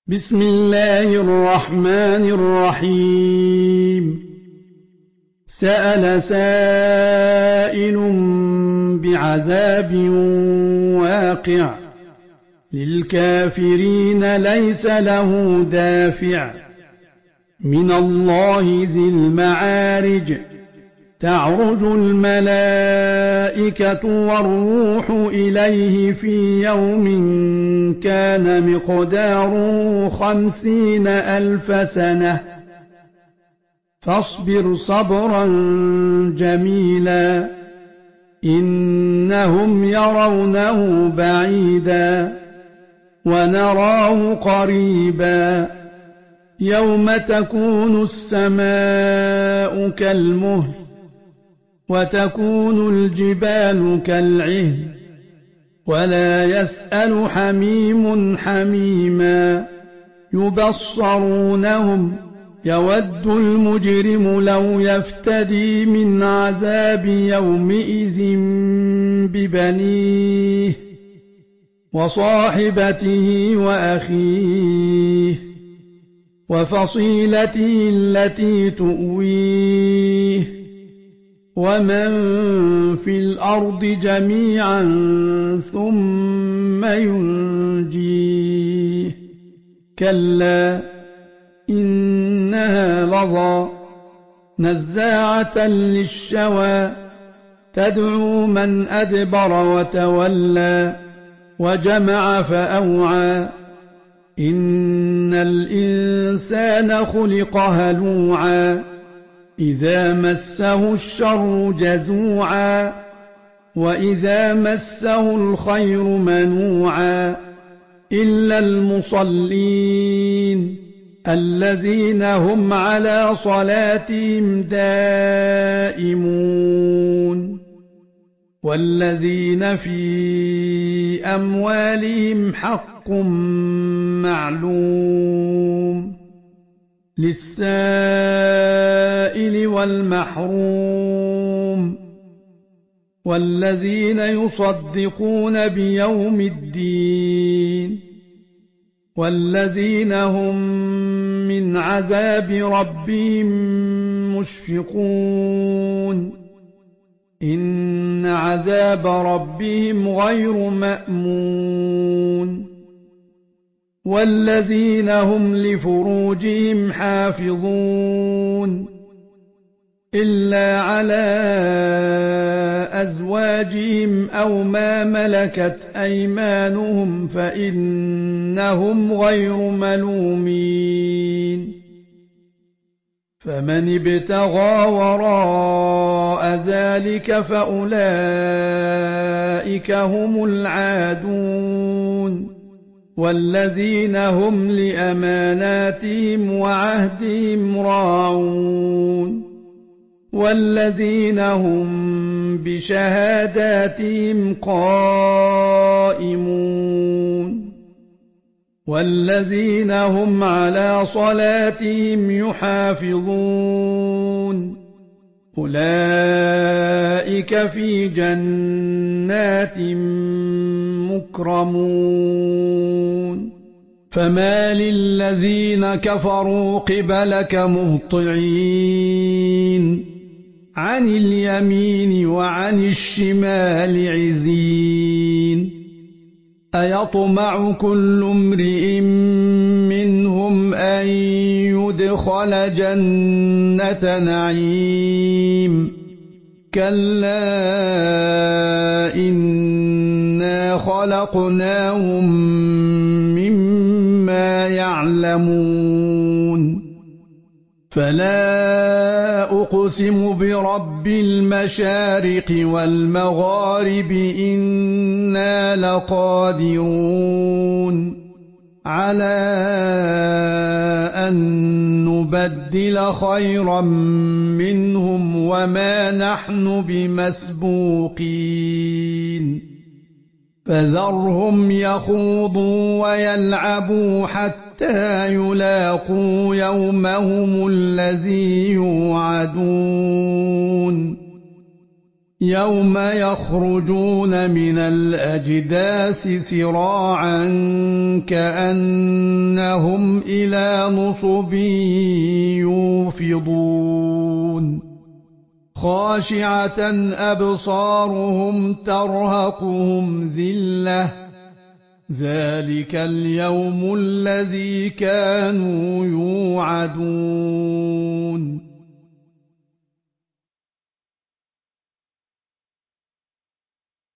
بسم الله الرحمن الرحيم. سأل سائل بعذاب واقع للكافرين ليس له دافع من الله ذي المعارج. تعرج الملائكة والروح إليه في يوم كان مقداره 50,000 سنة فاصبر صبرا جميلا إنهم يرونه بعيدا ونراه قريبا يوم تكون السماء كالمهل وتكون الجبال كالعهن ولا يسأل حميم حميما يبصرونهم يود المجرم لو يفتدي من عذاب يومئذ ببنيه وصاحبته وأخيه وفصيلته التي تؤويه ومن في الأرض جميعا ثم ينجيه كلا إنها لظى نزاعة للشوى تدعو من أدبر وتولى وجمع فأوعى إن الإنسان خلق هلوعا إذا مسه الشر جزوعا وإذا مسه الخير منوعا إلا المصلين الذين هم على صلاتهم دائمون والذين في أموالهم حق معلوم للسائل والمحروم والذين يصدقون بيوم الدين والذين هم من عذاب ربهم مشفقون إن عذاب ربهم غير مأمون والذين هم لفروجهم حافظون إلا على أزواجهم أو ما ملكت أيمانهم فإنهم غير ملومين فمن ابتغى وراء ذلك فأولئك هم العادون والذين هم لأماناتهم وعهدهم راعون والذين هم بشهاداتهم قائمون والذين هم على صلاتهم يحافظون أولئك في جنات مكرمون فما للذين كفروا قبلك مهطعين عن اليمين وعن الشمال عزين أيطمع كل امرئ منهم أن يدخل جنة نعيم كلا إنا خلقناهم مما يعلمون فلا أقسم برب المشارق والمغارب إنا لقادرون على أن نبدل خيرا منهم وما نحن بمسبوقين فذرهم يخوضوا ويلعبوا حتى يلاقوا يومهم الذي يوعدون يوم يخرجون من الأجداث سراعا كأنهم كأنهم إلى نصب يوفضون خاشعة أبصارهم ترهقهم ذلة ذلك اليوم الذي كانوا يوعدون